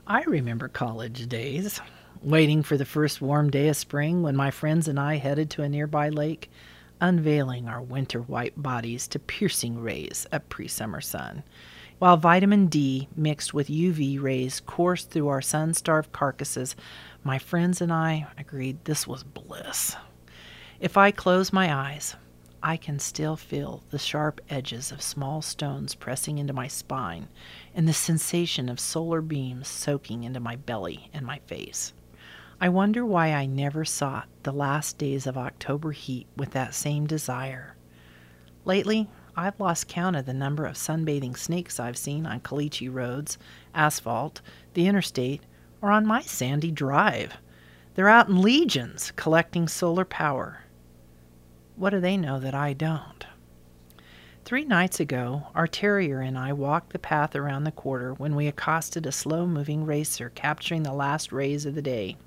I remember college days, waiting for the first warm day of spring when my friends and I headed to a nearby lake, unveiling our winter white bodies to piercing rays of pre-summer sun, while vitamin D mixed with UV rays coursed through our sun-starved carcasses. My friends and I agreed this was bliss. If I close my eyes, I can still feel the sharp edges of small stones pressing into my spine and the sensation of solar beams soaking into my belly and my face. I wonder why I never sought the last days of October heat with that same desire. Lately, I've lost count of the number of sunbathing snakes I've seen on caliche roads, asphalt, the interstate, or on my sandy drive. They're out in legions collecting solar power. What do they know that I don't? 3 nights ago, our terrier and I walked the path around the quarter when we accosted a slow-moving racer capturing the last rays of the day.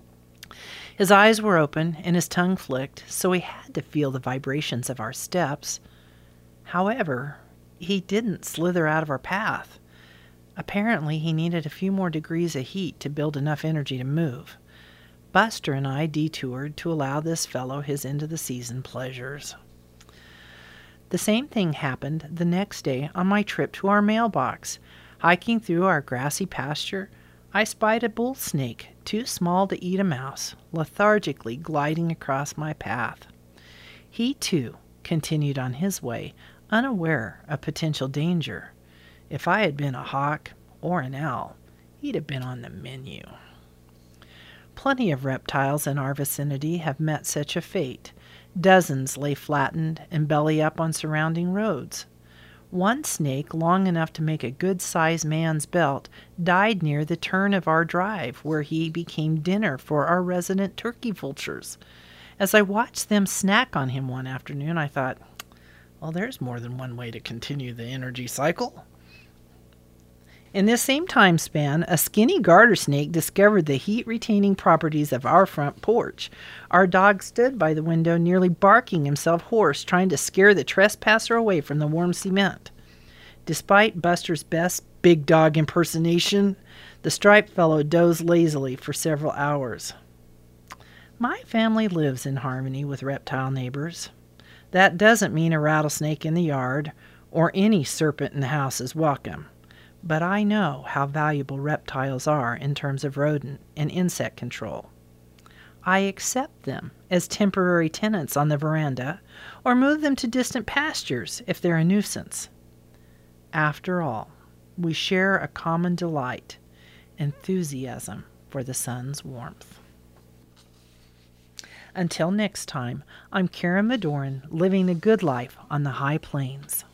His eyes were open and his tongue flicked, so he had to feel the vibrations of our steps. However, he didn't slither out of our path. Apparently, he needed a few more degrees of heat to build enough energy to move. Buster and I detoured to allow this fellow his end-of-the-season pleasures. The same thing happened the next day on my trip to our mailbox. Hiking through our grassy pasture, I spied a bull snake, too small to eat a mouse, lethargically gliding across my path. He, too, continued on his way, unaware of potential danger. If I had been a hawk or an owl, he'd have been on the menu. Plenty of reptiles in our vicinity have met such a fate. Dozens lay flattened and belly up on surrounding roads. One snake, long enough to make a good-sized man's belt, died near the turn of our drive, where he became dinner for our resident turkey vultures. As I watched them snack on him one afternoon, I thought, well, there's more than one way to continue the energy cycle. In this same time span, a skinny garter snake discovered the heat-retaining properties of our front porch. Our dog stood by the window, nearly barking himself hoarse, trying to scare the trespasser away from the warm cement. Despite Buster's best big dog impersonation, the striped fellow dozed lazily for several hours. My family lives in harmony with reptile neighbors. That doesn't mean a rattlesnake in the yard or any serpent in the house is welcome. But I know how valuable reptiles are in terms of rodent and insect control. I accept them as temporary tenants on the veranda or move them to distant pastures if they're a nuisance. After all, we share a common delight, enthusiasm for the sun's warmth. Until next time, I'm Karen Madoran, living the good life on the high plains.